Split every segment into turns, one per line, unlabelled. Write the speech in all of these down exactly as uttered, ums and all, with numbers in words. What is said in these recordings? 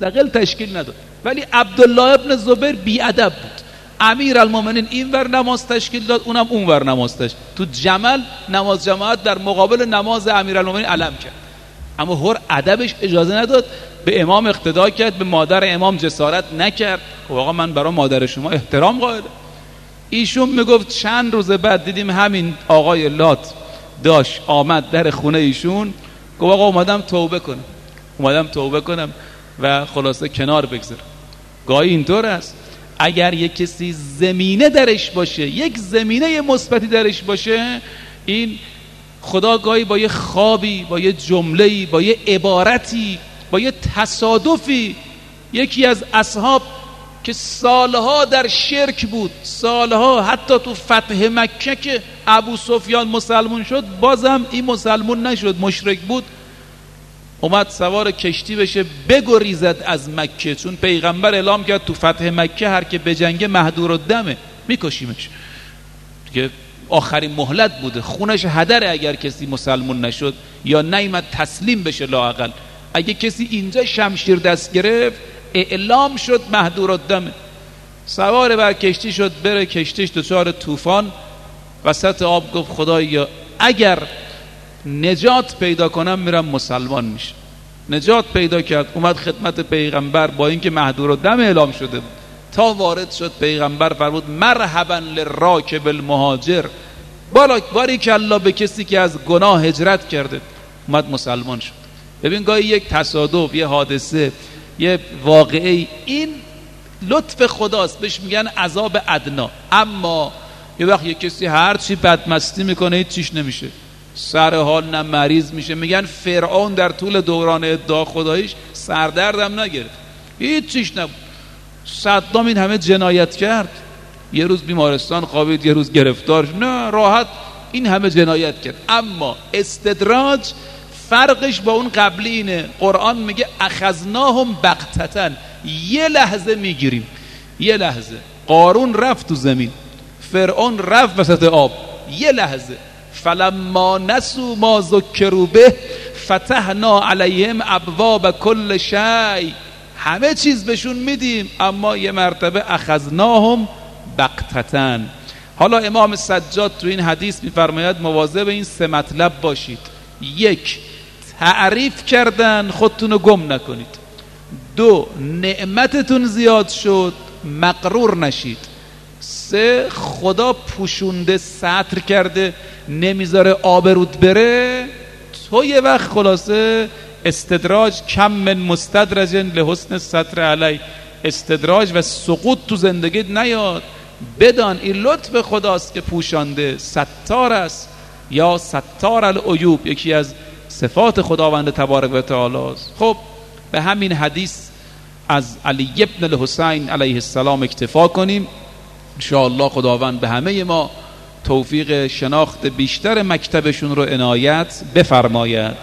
مستقل تشکیل نداد. ولی عبدالله ابن زبیر بی‌ادب بود. امیرالمومنین این ور نماز تشکیل داد، اونم اون ور نماز تشکیل. تو جمل نماز جماعت در مقابل نماز امیرالمومنین علم کرد. اما هر ادبش اجازه نداد، به امام اقتدا کرد، به مادر امام جسارت نکرد. خب آقا من برای مادر شما احترام قائلم. ایشون میگفت چند روز بعد دیدیم همین آقای لات داشت آمد در خونه ایشون، گفت آقا اومدم توبه کنم اومدم توبه کنم و خلاصه کنار بگذارم. گاهی اینطور است اگر یک کسی زمینه درش باشه، یک زمینه مثبتی درش باشه، این خدا گاهی با یه خوابی، با یه جمله‌ای، با یه عبارتی، با یه تصادفی، یکی از اصحاب که سالها در شرک بود، سالها حتی تو فتح مکه که ابو سفیان مسلمون شد بازم این مسلمون نشد، مشرک بود، اومد سوار کشتی بشه بگریزد از مکه، چون پیغمبر اعلام کرد تو فتح مکه هر که بجنگه مهدور الدمه، میکشیمش دیگه، آخرین مهلت بوده، خونش هدره اگر کسی مسلمون نشد یا نیامد تسلیم بشه. لااقل اگه کسی اینجا شمشیر دست گرفت اعلام شد مهدور الدمه. سوار بر کشتی شد بره، کشتیش دچار طوفان، وسط آب گفت خدایا اگر نجات پیدا کنم میرم مسلمان میشه. نجات پیدا کرد، اومد خدمت پیغمبر با اینکه مهدور الدم اعلام شده بود. تا وارد شد پیغمبر فرمود مرحبا للراکب المهاجر، باریکالله به کسی که از گناه هجرت کرده، اومد مسلمان شد. ببین گاهی یک تصادف، یه حادثه، یه واقعه، این لطف خداست، بهش میگن عذاب ادنا. اما یه وقت یه کسی هر چی بدمستی میکنه هیچ چیش نمیشه، سر حال نه مریض میشه. میگن فرعون در طول دوران ادعا خداییش سردردم نگرفت، هیچ چیش نبود. صدام این همه جنایت کرد، یه روز بیمارستان خوابید، یه روز گرفتار، نه راحت این همه جنایت کرد. اما استدراج فرقش با اون قبلی اینه، قرآن میگه اخذناهم بغتة، یه لحظه میگیریم، یه لحظه. قارون رفت تو زمین، فرعون رفت وسط آب، یه لحظه. فلما نسوا ما ذکروا به فتحنا علیهم ابواب کل شیء، همه چیز بهشون میدیم اما یه مرتبه اخذناهم بغتة. حالا امام سجاد تو این حدیث میفرماید مواظب این سه مطلب باشید. یک، تعریف کردن خودتون رو گم نکنید. دو، نعمتتون زیاد شد مغرور نشید. سه، خدا پوشونده ستر کرده نمیذاره آبرود بره، تو یه وقت خلاصه استدراج کم من مستدرج لحسن ستر علی، استدراج و سقوط تو زندگیت نیاد. بدان این لطف خداست که پوشانده، ستار است، یا ستار العیوب یکی از صفات خداوند تبارک و تعالی است. خب به همین حدیث از علی ابن الحسین علیه السلام اکتفا کنیم. انشاءالله خداوند به همه ما توفیق شناخت بیشتر مکتبشون رو عنایت بفرماید.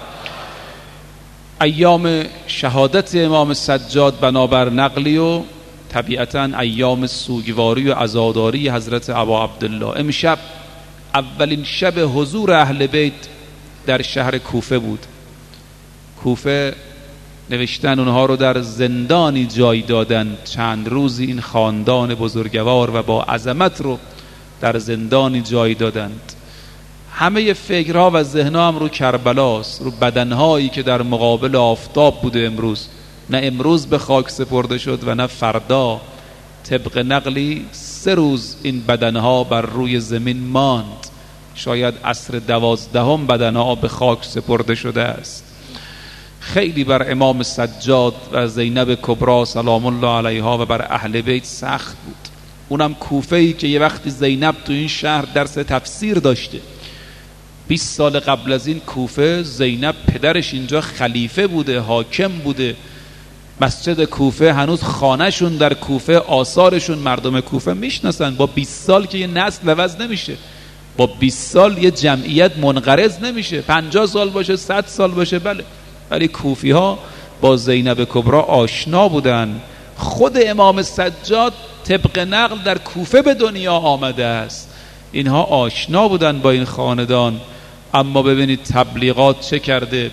ایام شهادت امام سجاد بنابر نقلی و طبیعتاً ایام سوگواری و عزاداری حضرت ابا عبدالله. امشب اولین شب حضور اهل بیت در شهر کوفه بود. کوفه نوشتن اونها رو در زندانی جای دادن، چند روزی این خاندان بزرگوار و با عظمت رو در زندانی جای دادند. همه فکرها و ذهنها هم رو کربلاست، رو بدنهایی که در مقابل آفتاب بوده امروز. نه امروز به خاک سپرده شد و نه فردا. طبق نقلی سه روز این بدنها بر روی زمین ماند، شاید عصر دوازدهم بدنها به خاک سپرده شده است. خیلی بر امام سجاد و زینب کبری سلام الله علیها و بر اهل بیت سخت بود. اونم کوفه‌ای که یه وقتی زینب تو این شهر درس تفسیر داشته. بیست سال قبل از این کوفه زینب پدرش اینجا خلیفه بوده، حاکم بوده. مسجد کوفه هنوز خانهشون در کوفه، آثارشون مردم کوفه میشناسن. با بیست سال که یه نسل عوض نمیشه، با بیست سال یه جمعیت منقرض نمیشه. پنجاه سال باشه، صد سال باشه، بله. ولی کوفی ها با زینب کبری آشنا بودن. خود امام سجاد طبق نقل در کوفه به دنیا آمده است. اینها آشنا بودن با این خاندان. اما ببینید تبلیغات چه کرده.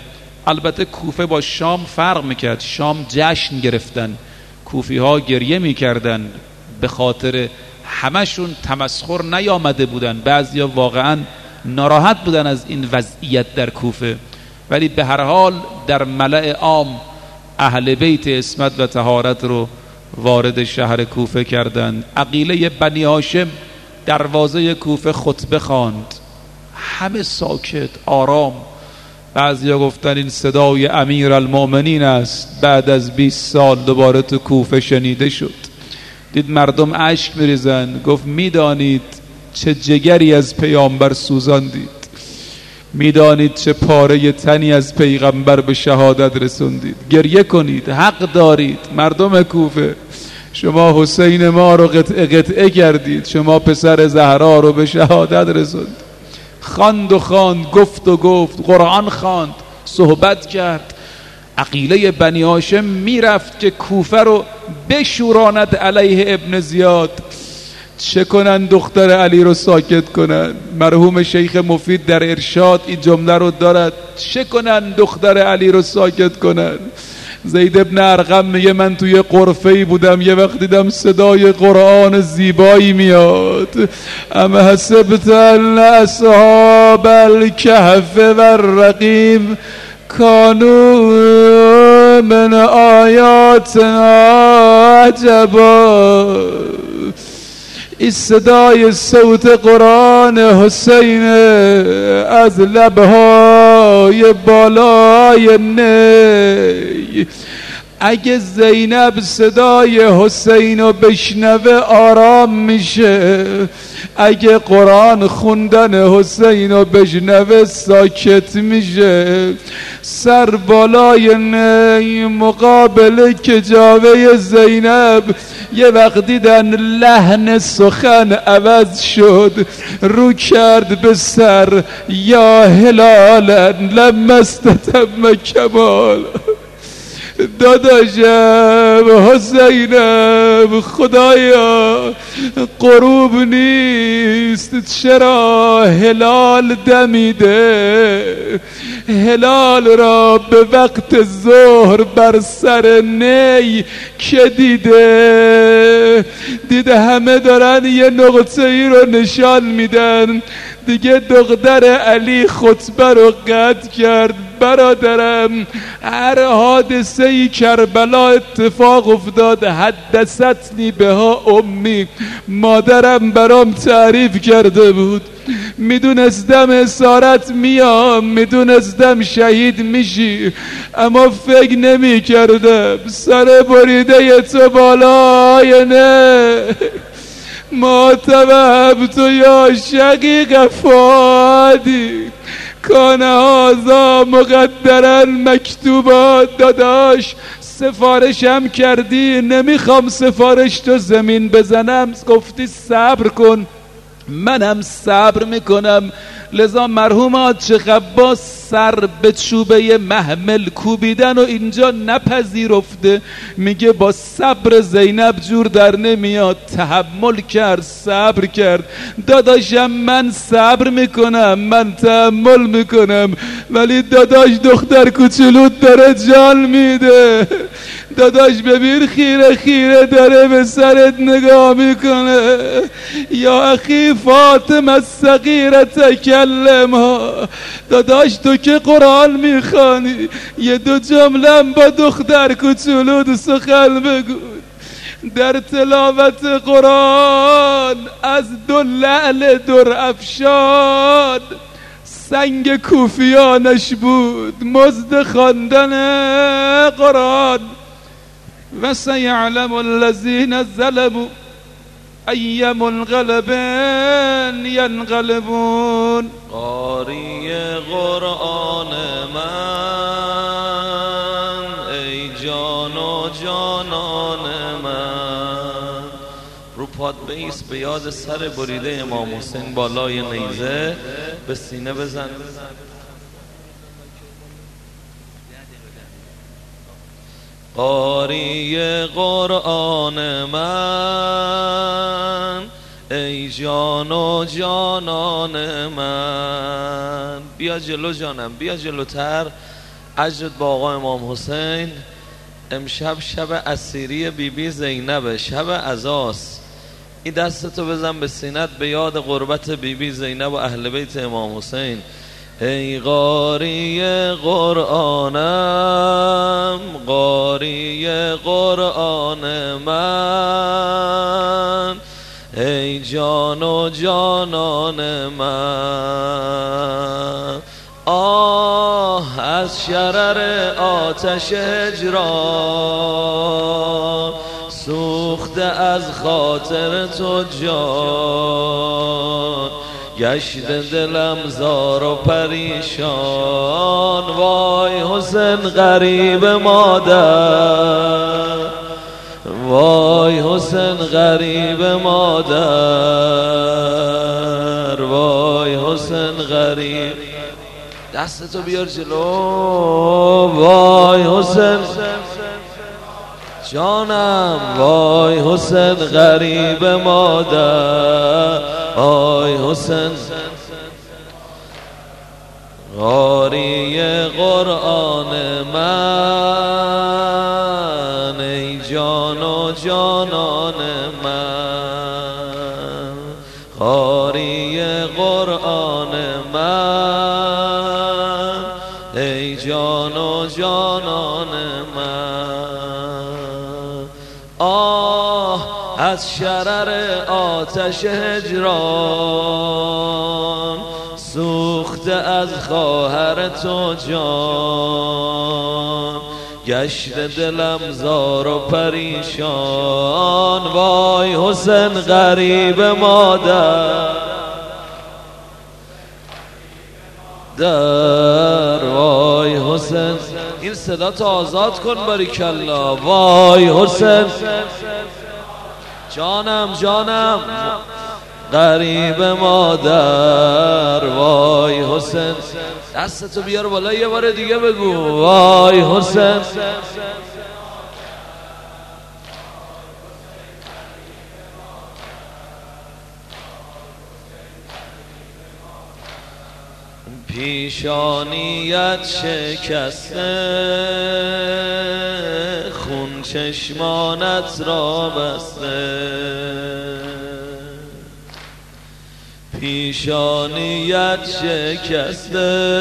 البته کوفه با شام فرق میکرد. شام جشن گرفتن، کوفی ها گریه میکردن به خاطر همشون تمسخر نیامده بودن، بعضیا واقعا ناراحت بودن از این وضعیت در کوفه، ولی به هر حال در ملأ عام اهل بیت عصمت و طهارت رو وارد شهر کوفه کردند. عقیله بنی هاشم دروازه کوفه خطبه خواند، همه ساکت آرام. بعضیا گفتن این صدای امیر المؤمنین است، بعد از بیست سال دوباره تو کوفه شنیده شد. دید مردم اشک میریزن، گفت میدانید چه جگری از پیامبر سوزاندید، میدانید چه پاره تنی از پیغمبر به شهادت رسوندید، گریه کنید، حق دارید. مردم کوفه شما حسین ما رو قطعه قطعه کردید، شما پسر زهرا رو به شهادت رسوندید. خواند و خواند، گفت و گفت، قرآن خواند، صحبت کرد. عقیله بنی هاشم میرفت که کوفه رو بشوراند علیه ابن زیاد. چه کنن دختر علی رو ساکت کنن؟ مرحوم شیخ مفید در ارشاد این جمله رو دارد، چه کنن دختر علی رو ساکت کنن؟ زید ابن ارقم میگه من توی قرفه‌ای بودم، یه وقت دیدم صدای قرآن زیبایی میاد. ام حسبت ان اصحاب الکهف والرقیم کانوا من آیاتنا عجبا. این صدای صوت قرآن حسین از لبهای بالای نی. اگه زینب صدای حسین رو بشنوه آرام میشه، اگه قرآن خوندن حسین رو بشنوه ساکت میشه. سر بالای نی مقابل کجاوه زینب یه وقت دیدن لحن سخن عوض شد، رو کرد به سر یا هلالا لما استتم کمال. داداشم حسینم خدایا غروب نیست، چرا هلال دمیده؟ هلال را به وقت ظهر بر سر نی که دیده؟ دیده همه دارن یه نقطه ای رو نشان میدن، دیگه دختر علی خطبه رو قطع کرد. برادرم هر حادثه ای کربلا اتفاق افتاد، حدثتنی بها امی، مادرم برام تعریف کرده بود، میدونستم اسارت میام، میدونستم شهید میشی، اما فکر نمی کردم سر بریده تو بالای نه. ما توهبت یا شقیق فادی کان هذا مقدرا مکتوبا. داداش سفارشم کردی، نمیخوام سفارش تو زمین بزنم، گفتی صبر کن، منم صبر میکنم. لذا مرحوم حاج عباس سر به چوبه محمل کوبیدن و اینجا نپذیرفته، میگه با صبر زینب جور در نمیاد، تحمل کرد، صبر کرد. داداشم من صبر میکنم، من تحمل میکنم، ولی داداش دختر کوچولوت داره جان میده. داداش ببین خیره خیره داره به سرت نگاه میکنه. یا اخی فاطمه الصغیره تکلمها. داداش تو که قرآن میخوانی، یه دو جمله با دختر کوچولوت سخن بگو. در تلاوت قرآن از دو لعل در افشان سنگ کوفیانش بود مزد خواندن قرآن. و سیعلم الذین ظلموا ای منقلب ینقلبون.
قاری قرآن من ای جان و جانان من، رو پاد بیس به یاد سر بریده امام حسین بالای نیزه، به سینه بزن. قاری قرآن من ای جان و جانان من. بیا جلو جانم، بیا جلوتر. اجرت با آقا امام حسین. امشب شب اسیری بی بی زینب، شب عزاست. این دستتو بزن به سینت به یاد قربت بی بی زینب و اهل بیت امام حسین. ای قاری قرآنم، قاری قرآن من، ای جان و جانان من. آه از شرر آتش هجران، سوخته از خاطر تو جان، گشت دلم زار و پریشان. وای حسین غریب مادر، وای حسین غریب مادر، وای حسین غریب. دستتو بیار جلو. وای حسین جانم، وای حسین غریب مادر، وای حسین قاری قرآن من، ای جان و جانان من، قاری قرآن من، ای جان و جانان من. آه از شرر آتش هجران، سوخته از خواهر تو جان، گشت دلم زار و پریشان. وای حسین غریب مادر در، وای حسین. این صدا تو آزاد کن باریکالله. وای حسین جانم جانم غریب مادر، وای حسین. دستتو بیار بالا یه بار دیگه بگو. وای حسین پیشانیت شکسته، خون چشمانت را بسته، پیشانیت شکسته،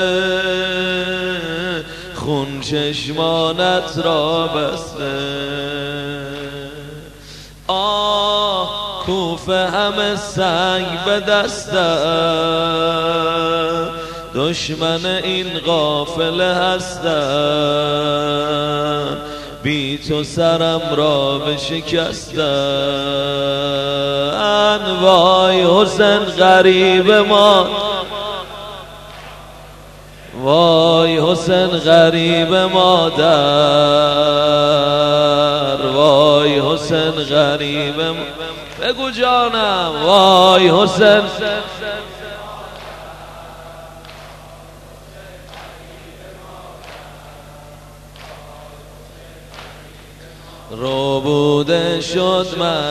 خون چشمانت را بسته. آه کوفه همه سنگ به دستم، دشمن این قافله هستم، بی تو سرم را بشکستن. وای حسین غریب ما، وای حسین غریب مادر، وای حسین غریب ما. بگو جانم. وای حسین رو بوده شد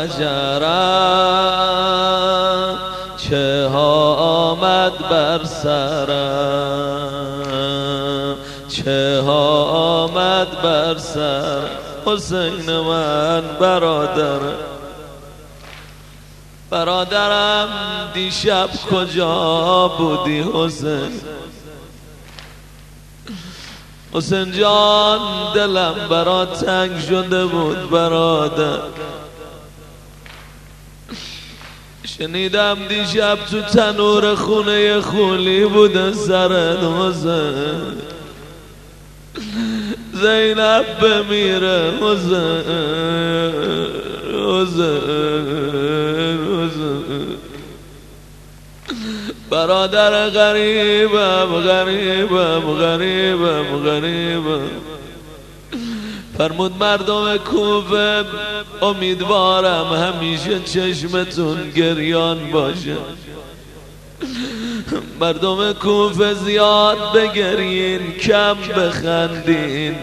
مجرم، چه ها آمد بر سرم، چه ها آمد بر سرم. حسین من برادرم، برادرم دیشب کجا بودی حسین؟ حسین جان دلم برات تنگ شده بود برادر، شنیدم دیشب تو تنور خونه خولی بوده سرت حسین، زینب بمیره حسین، حسین، حسین. برادر غریبم غریبم غریبم غریبم. فرمود مردم کوفه امیدوارم همیشه چشمتون گریان باشه. مردم کوفه زیاد بگرین کم بخندین.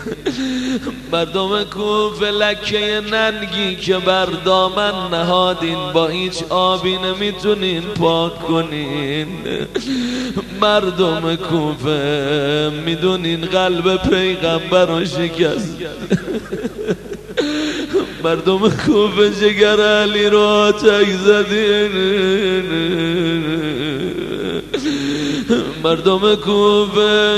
مردم کوفه لکه ننگی که بر دامن نهادین با هیچ آبی نمیتونین پاک کنین. مردم کوفه میدونین قلب پیغمبر رو شکست. مردم کوفه جگر علی رو آتش زدین. مردم کوفه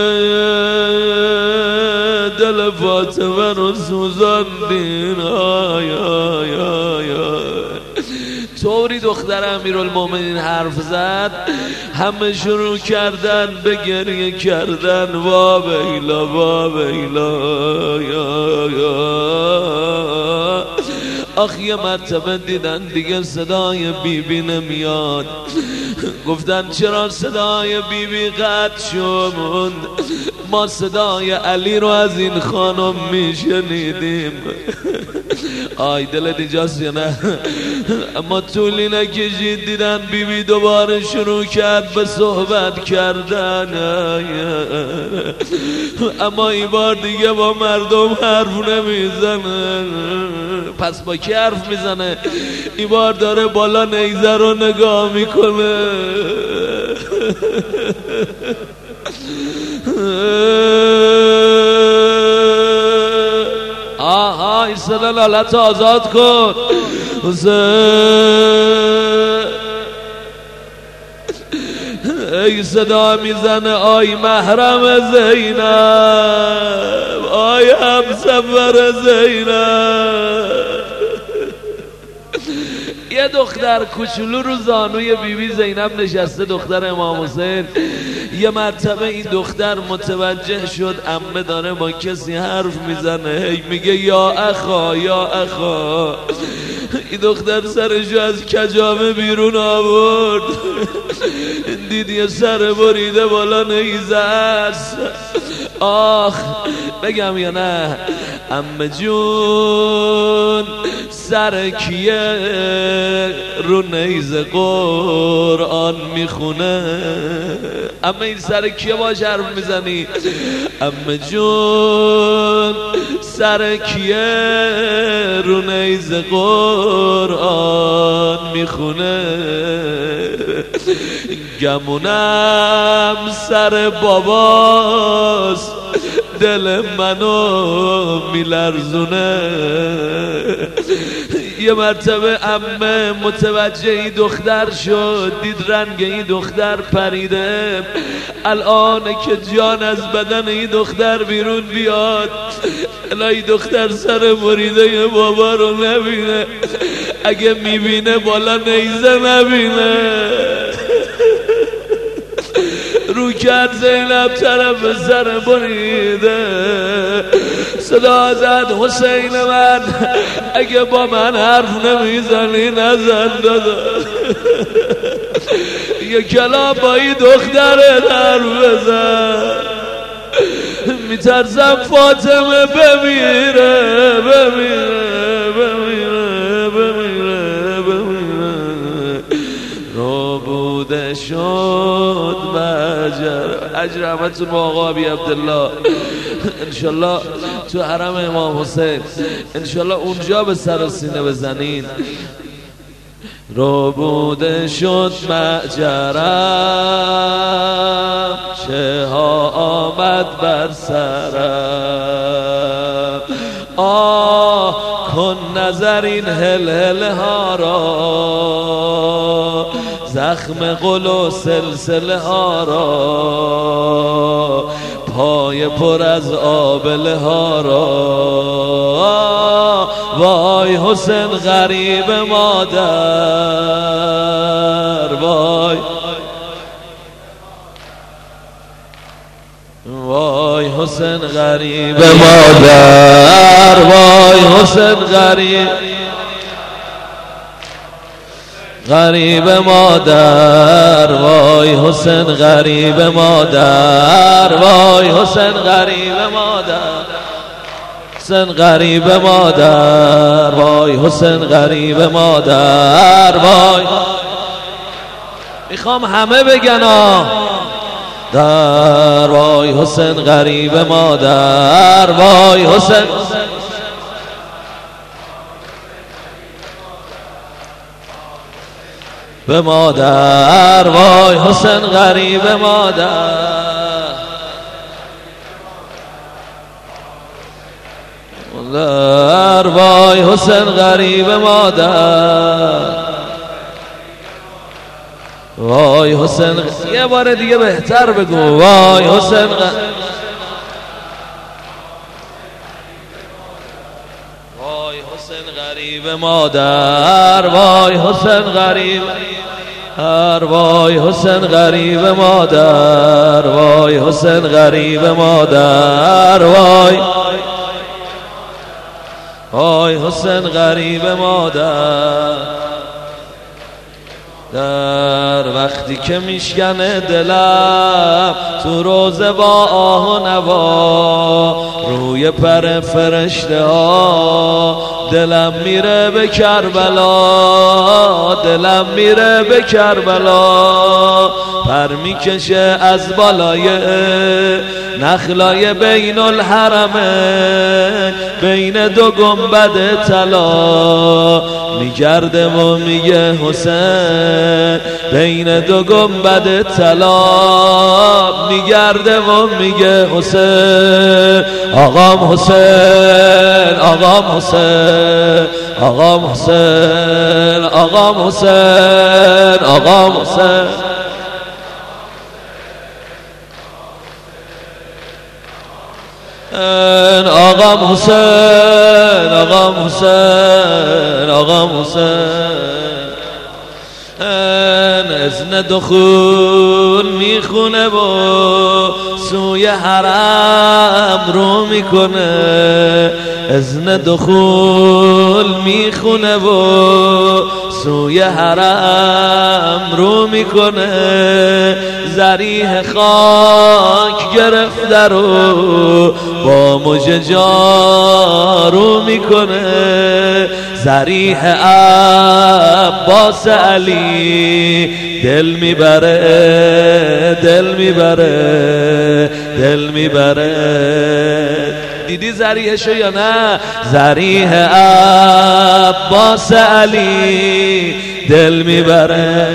دل فاطمه رو سوزاندین. آی آی آی آی. طوری دختر امیرالمومنین حرف زد همه شروع کردن به گریه کردن. وا ویلا وا ویلا یا یا. آخ یه مرتبه دیدن دیگه صدای بیبی نمیاد. گفتن چرا صدای بیبی قطع شد؟ ما صدای علی رو از این خانم میشنیدیم. آی دلت اینجاست یا نه؟ اما طولی نکشید دیدن بیبی دوباره شروع کرد به صحبت کردن. اما این بار دیگه با مردم حرف نمیزنه. پس با کی حرف میزنه؟ این بار داره بالا نیزه رو نگاه میکنه. آها این صدا لالت آزاد کن. ای صدا میزنه آی محرم زینب، آی همسفر زینب. یه دختر کوچولو رو زانوی بیبی زینب نشسته، دختر امام حسین. یه مرتبه این دختر متوجه شد عمه داره با کسی حرف میزنه، هی میگه یا اخا یا اخا. این دختر سرشو از کجاوه بیرون آورد، دید یه سر بریده بالا نیزه است. آخ بگم یا نه عمه جون سر کیه رو نیزه قرآن میخونه؟ عمه این سر کیه باش حرف میزنی؟ عمه جون سر کیه رو نیزه قرآن میخونه؟ گمونم سر باباست دل منو میلرزونه. یه مرتبه عمه متوجه این دختر شد، دید رنگ این دختر پریده، الان که جان از بدن این دختر بیرون بیاد. الهی دختر سر بریده بابا رو نبینه، اگه میبینه بالا نیزه نبینه. رو کرد زینب طرف سر بریده، صدا زد حسین من اگه با من حرف نمیزنی نزن دادا. یه کلام با این دخترت حرف بزن، میترسم فاطمه بمیره بمیره بمیره بمیره بمیره. رو بوده شد مجر. اجر رحمتون با آقا ابی عبدالله انشالله تو حرم امام حسین، انشالله اونجا به سر و سینه بزنین. رو بوده شد مجرم چه ها آمد بر سرم. آه کن نظر این هل هل ها را، زخم قل و سلسله ها را، پای پر از آبله ها را. وای حسین غریب مادر، وای وای حسین غریب مادر، وای حسین غریب غریب مادر، وای حسین غریب مادر، وای حسین غریب مادر، حسین غریب مادر، وای حسین غریب مادر، وای. میخوام همه بگن در وای حسین غریب مادر، وای حسین. به مادر، وای حسین غریب مادر، مادر وای حسین غریب مادر، وای حسین غ... یه بار دیگه بهتر بگو، وای حسین غ... وای حسین غریب مادر، وای حسین غریب هر، وای حسین غریب مادر، وای حسین غریب مادر، وای وای حسین غریب مادر. در وقتی که میشکنه دلم تو روزه با آه و نوا، روی پر فرشته ها دلم میره به کربلا، دلم میره به کربلا، پر میکشه از بالای نخلای بین الحرمین، بین دو گنبد طلا، میگرده و میگه حسین بین دو گنبد طلا، میگرده و میگه حسین آقام حسین، آقام حسین، آقام حسین، آقام حسین، آقام حسین. آقام حسین، آقام حسین، آقام حسین، اذن دخول میخونه و سوی حرم رو میکنه، اذن دخول میخونه و سوی حرم رو میکنه، ذریح خاک گرفته رو با مژه جارو میکنه، ذریح عباس علی دل میبره، دل میبره، دل میبره. دیدی ذریحشو یا نه؟ ذریح عباس علی دل میبره،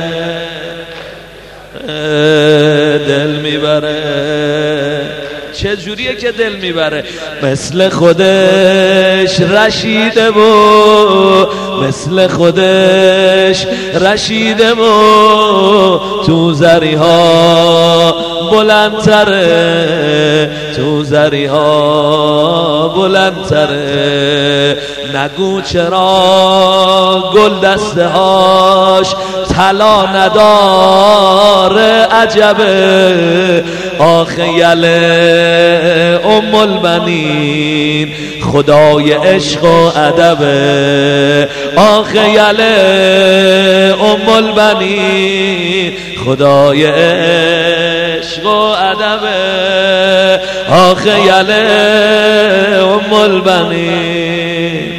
دل میبره. چه جوریه که دل میبره؟ مثل خودش رشیده و مثل خودش رشیده و تو زریها بلندتره، تو زریها بلندتره. نگو چرا گل دسته هاش طلا نداره، عجبه آخه یله ام البنین خدای عشق و ادبه، آخه یله ام البنین خدای عشق و ادبه، آخه یله ام البنین.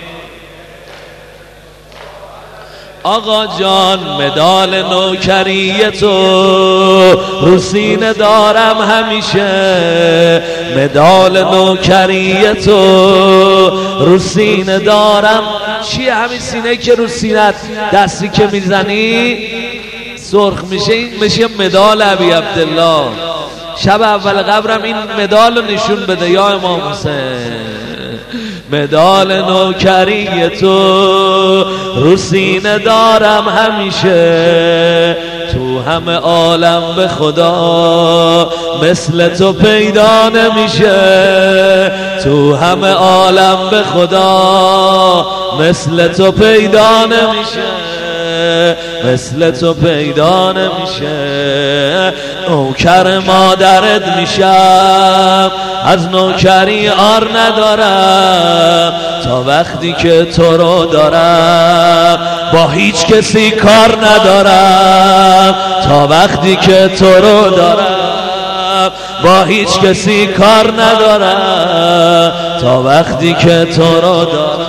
آقا جان مدال نوکری تو رو سینه دارم همیشه، مدال نوکری تو رو سینه دارم. چیه همین سینه که رو سینت دستی که میزنی سرخ میشه؟ این میشه مدال ابی عبدالله. شب اول قبرم این مدال رو نشون بده یا امام حسین. مدال نوکری تو رو سینه دارم همیشه، تو همه عالم به خدا مثل تو پیدا نمیشه، تو همه عالم به خدا مثل تو پیدا نمیشه، مثل تو پیدا نمیشه. نوکر مادرت میشم، از نوکری آر ندارم، تا وقتی که تو رو دارم با هیچ کسی کار ندارم، تا وقتی که تو رو دارم با هیچ کسی کار ندارم، تا وقتی که تو رو دارم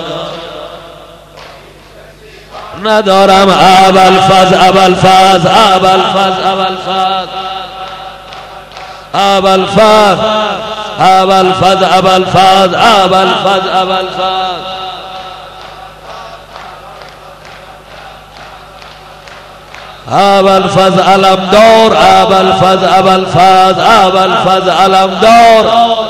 ندارم. ابوالفضل ابوالفضل ابوالفضل ابوالفضل ابوالفضل ابوالفضل ابوالفضل ابوالفضل ابوالفضل ابوالفضل علمدار، ابوالفضل ابوالفضل ابوالفضل علمدار.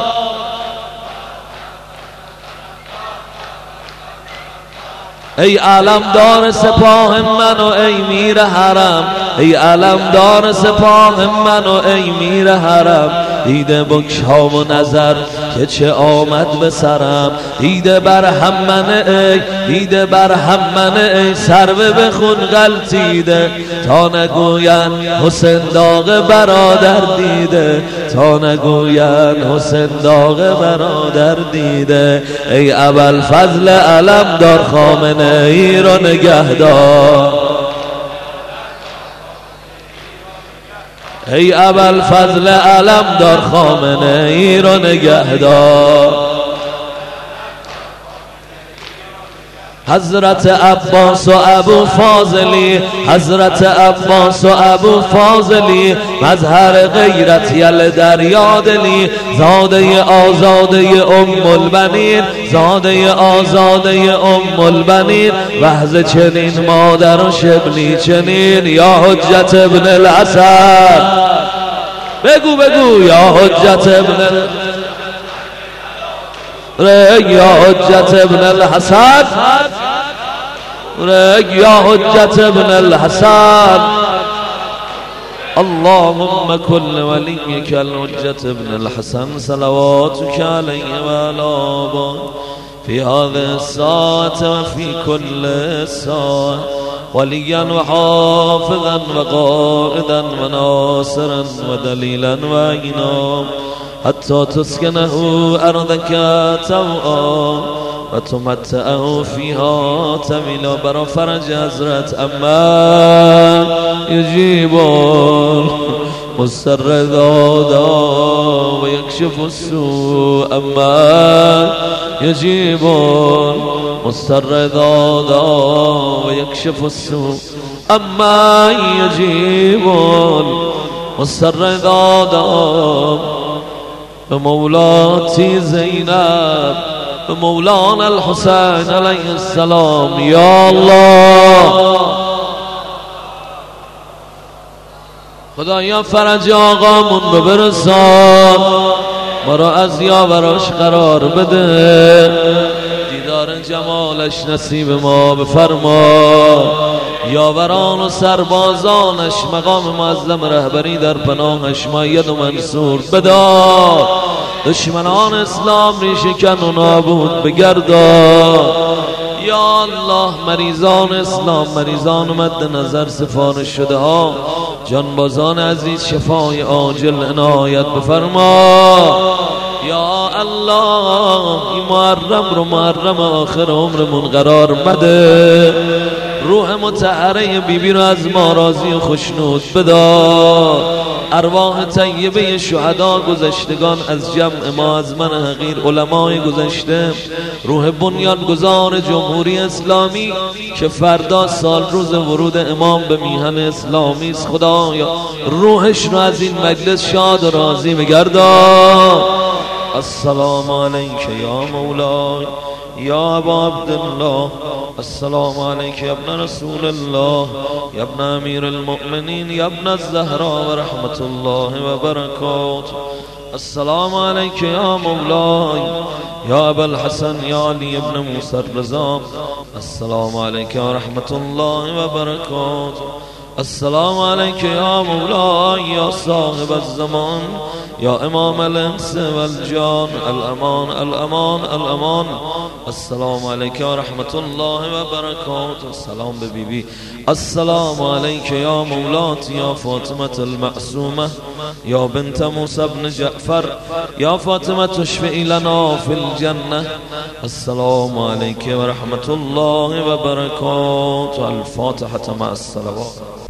ای علمدار سپاه من و ای میر حرم، ای علمدار سپاه من و ای میر حرم. دیده بکشا و نظر که چه آمد به سرم، دیده بر هم من ای، دیده بر هم من ای. سرو به خون غلطیده تا نگوین حسین داغ برادر دیده، تا نگوین حسین داغ برادر دیده. ای ابوالفضل علمدار خامنه ای رو نگهدار، ای ابوالفضل علمدار خامنه ای رو نگهدار. حضرت عباس و ابو فاضلی، حضرت عباس و ابو فاضلی. مظهر غیرت یل دریا دلی، زاده آزاده ام البنین، زاده آزاده ام البنین. وحز چنین مادر و شبلی چنین، یا حجت ابن الحسن. بگو بگو یا حجت ابن ره، یا حجت ابن الحسن، ره یا حجت ابن الحسن. اللهم كل وليك الحجة ابن الحسن صلواتك عليه وعلى آبائه في هذه الساعة وفي كل ساعة، وليا وحافظا وقائدا وناصرا ودليلا وعينا، حتى تسكنه أرضك توعا وتمتعه فيها طويلا. برا فرج حضرت اما يجيب مستر دادا ويكشف السوء، اما يجيب مستر دادا ويكشف السوء، اما يجيب مستر دادا. بمولاتي زينب بمولانا الحسين عليه السلام. یا الله خدایا فرج آقامون رو برسان، ما را از یاوراش قرار بده، دیدار جمالش نصیب ما بفرما. یاوران و سربازانش مقام معظم رهبری در پناهش مؤید و منصور بدار، دشمنان اسلام ریشه کن و نابود بگردان. یا الله مریضان اسلام، مریضان مد نظر سفارش شده ها، جانبازان عزیز شفای عاجل عنایت بفرما. یا الله این محرم رو محرم آخر عمرمون قرار مده، روح مطهره بیبی رو از ما راضی و خشنود بدار. ارواح طیبه شهدا گذشتگان از جمع ما، از من حقیر علمای گذشته، روح بنیانگذار جمهوری اسلامی که فردا سال روز ورود امام به میهن اسلامی است، خدایا روحش رو از این مجلس شاد و راضی بگردان. السلام علیک یا مولای یا ابا عبدالله، السلام علیک یا ابن رسول الله، یا ابن امیر المؤمنین، یا ابن الزهراء و رحمت الله و برکاته. السلام علیک یا مولای یا ابا الحسن یا علی ابن موسی الرضا، السلام علیک و رحمت الله و برکاته. السلام علیک یا مولاي یا صاحب الزمان یا امام الانس والجان، الامان الامان الامان. السلام علیک و رحمت الله و برکاته. السلام به بی بی. السلام علیک یا مولاتی یا فاطمة المعصومه یا بنت موسی بن جعفر یا فاطمه تشفعی لنا فی الجنه. السلام علیک و رحمت الله و برکاته. الفاتحه مع الصلوات.